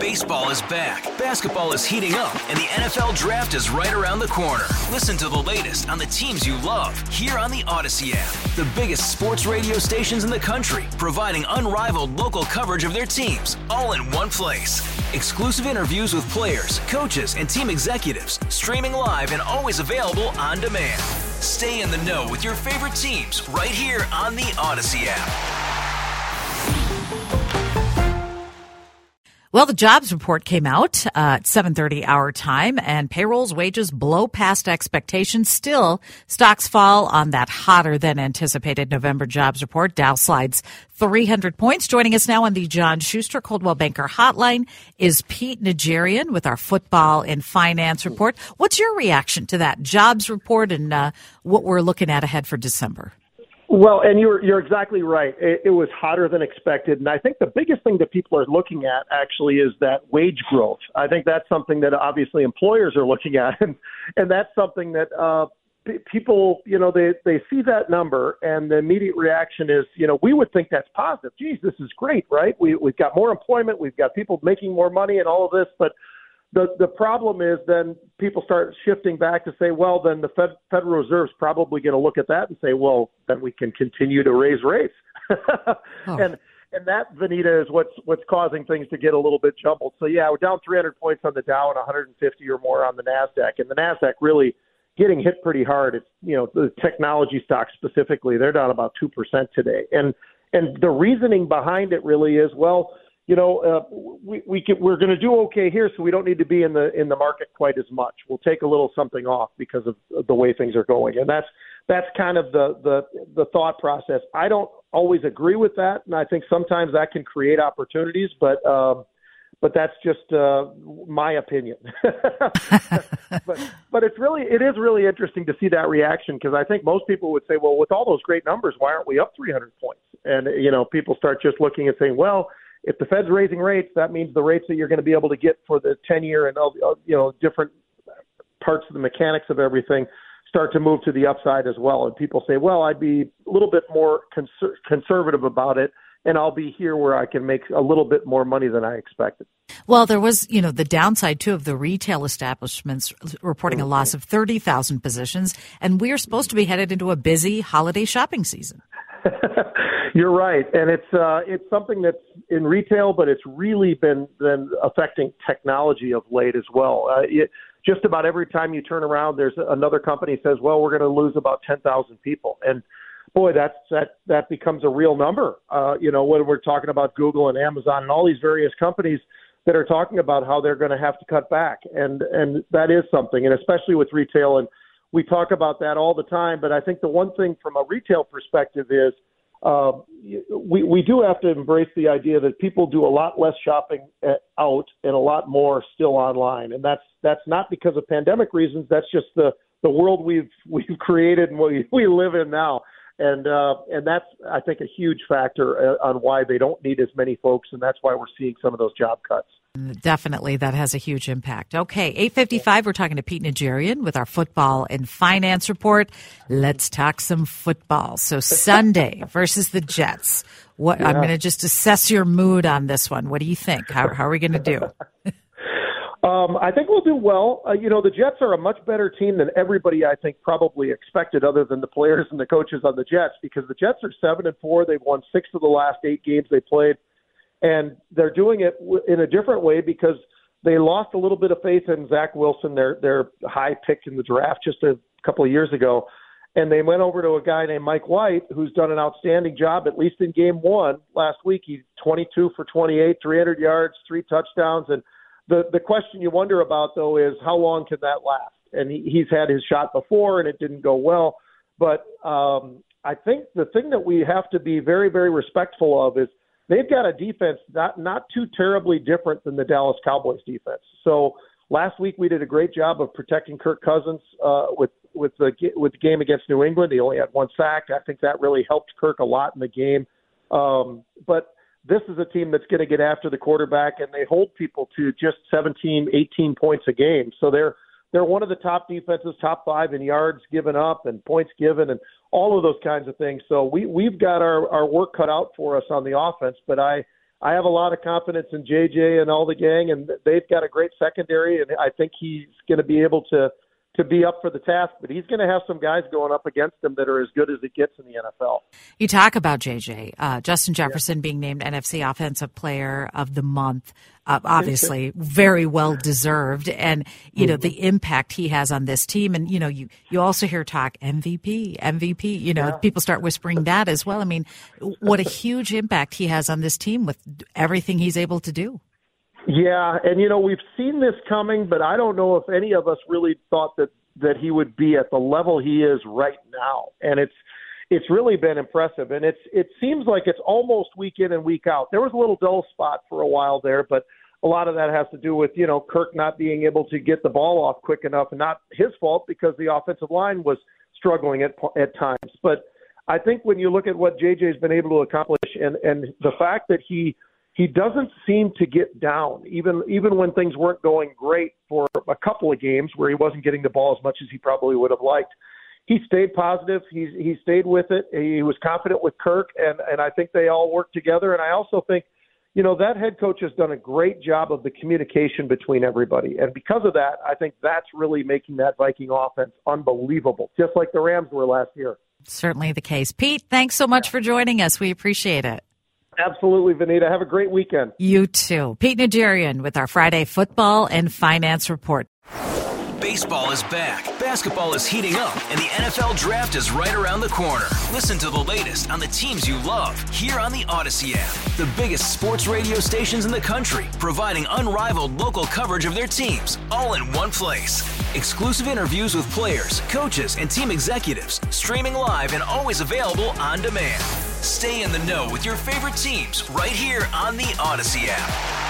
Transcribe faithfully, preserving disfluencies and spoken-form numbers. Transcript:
Baseball is back, basketball is heating up, and the N F L Draft is right around the corner. Listen to the latest on the teams you love here on the Odyssey app. The biggest sports radio stations in the country, providing unrivaled local coverage of their teams, all in one place. Exclusive interviews with players, coaches, and team executives, streaming live and always available on demand. Stay in the know with your favorite teams right here on the Odyssey app. Well, the jobs report came out uh, at seven thirty our time, and payrolls, wages blow past expectations. Still, stocks fall on that hotter than anticipated November jobs report. Dow slides three hundred points. Joining us now on the John Schuster Coldwell Banker Hotline is Pete Najarian with our football and finance report. What's your reaction to that jobs report and uh, what we're looking at ahead for December? Well, and you're you're exactly right. It, it was hotter than expected, and I think the biggest thing that people are looking at actually is that wage growth. I think that's something that obviously employers are looking at, and and that's something that uh, p- people, you know, they they see that number, and the immediate reaction is, you know, we would think that's positive. Geez, this is great, right? We we've got more employment, we've got people making more money, and all of this, but The the problem is then people start shifting back to say, well, then the Fed, Federal Reserve's probably going to look at that and say, well, then we can continue to raise rates. oh. And and that, Vanita, is what's what's causing things to get a little bit jumbled. So, yeah, we're down three hundred points on the Dow and one hundred fifty or more on the NASDAQ. And the NASDAQ really getting hit pretty hard. It's, you know, the technology stocks specifically, they're down about two percent today. And and the reasoning behind it really is, well, you know, uh, we, we can, we're going to do okay here, so we don't need to be in the in the market quite as much. We'll take a little something off because of the way things are going, and that's that's kind of the the, the thought process. I don't always agree with that, and I think sometimes that can create opportunities, but um, but that's just uh, my opinion. but but it's really it is really interesting to see that reaction, because I think most people would say, well, with all those great numbers, why aren't we up three hundred points? And you know, people start just looking and saying, well, if the Fed's raising rates, that means the rates that you're going to be able to get for the ten-year and all, you know, different parts of the mechanics of everything start to move to the upside as well. And people say, well, I'd be a little bit more conser- conservative about it, and I'll be here where I can make a little bit more money than I expected. Well, there was, you know, the downside, too, of the retail establishments reporting a loss of thirty thousand positions, and we are supposed to be headed into a busy holiday shopping season. You're right, and it's uh, it's something that's in retail, but it's really been been affecting technology of late as well. Uh, it, just about every time you turn around, there's another company says, "Well, we're going to lose about ten thousand people," and boy, that's that that becomes a real number. Uh, you know, when we're talking about Google and Amazon and all these various companies that are talking about how they're going to have to cut back, and and that is something, and especially with retail, and we talk about that all the time. But I think the one thing from a retail perspective is, Uh, we we do have to embrace the idea that people do a lot less shopping out and a lot more still online, and that's that's not because of pandemic reasons. That's just the, the world we've we've created and we we live in now, and uh, and that's, I think, a huge factor on why they don't need as many folks, and that's why we're seeing some of those job cuts. Definitely, that has a huge impact. Okay, eight fifty-five, we're talking to Pete Najarian with our football and finance report. Let's talk some football. So Sunday versus the Jets. What yeah. I'm going to just assess your mood on this one. What do you think? How, how are we going to do? um, I think we'll do well. Uh, you know, the Jets are a much better team than everybody, I think, probably expected, other than the players and the coaches on the Jets, because the Jets are seven and four. They've won six of the last eight games they played. And they're doing it in a different way because they lost a little bit of faith in Zach Wilson, their their high pick in the draft just a couple of years ago. And they went over to a guy named Mike White, who's done an outstanding job, at least in game one last week. He's twenty-two for twenty-eight, three hundred yards, three touchdowns. And the, the question you wonder about, though, is how long can that last? And he, he's had his shot before, and it didn't go well. But um, I think the thing that we have to be very, very respectful of is they've got a defense not not too terribly different than the Dallas Cowboys defense. So last week we did a great job of protecting Kirk Cousins uh, with with the with the game against New England. He only had one sack. I think that really helped Kirk a lot in the game. Um, but this is a team that's going to get after the quarterback, and they hold people to just seventeen, eighteen points a game. So they're they're one of the top defenses, top five in yards given up and points given and all of those kinds of things. So we, we've got our, our work cut out for us on the offense, but I, I have a lot of confidence in J J and all the gang, and they've got a great secondary, and I think he's going to be able to to be up for the task, but he's going to have some guys going up against him that are as good as it gets in the N F L. You talk about J J, uh, Justin Jefferson yeah. being named N F C Offensive Player of the Month, uh, obviously very well deserved, and you know mm-hmm. the impact he has on this team. And you know, you you also hear talk M V P, M V P. You know, yeah. people start whispering that as well. I mean, what a huge impact he has on this team with everything he's able to do. Yeah, and, you know, we've seen this coming, but I don't know if any of us really thought that, that he would be at the level he is right now. And it's it's really been impressive. And it's it seems like it's almost week in and week out. There was a little dull spot for a while there, but a lot of that has to do with, you know, Kirk not being able to get the ball off quick enough, and not his fault because the offensive line was struggling at at times. But I think when you look at what J J's been able to accomplish, and, and the fact that he – He doesn't seem to get down, even even when things weren't going great for a couple of games where he wasn't getting the ball as much as he probably would have liked. He stayed positive. He he stayed with it. He was confident with Kirk, and, and I think they all worked together. And I also think, you know, that head coach has done a great job of the communication between everybody. And because of that, I think that's really making that Viking offense unbelievable, just like the Rams were last year. Certainly the case. Pete, thanks so much for joining us. We appreciate it. Absolutely, Vanita. Have a great weekend. You too. Pete Najarian with our Friday football and finance report. Baseball is back, basketball is heating up, and the N F L Draft is right around the corner. Listen to the latest on the teams you love here on the Odyssey app. The biggest sports radio stations in the country, providing unrivaled local coverage of their teams, all in one place. Exclusive interviews with players, coaches, and team executives, streaming live and always available on demand. Stay in the know with your favorite teams right here on the Odyssey app.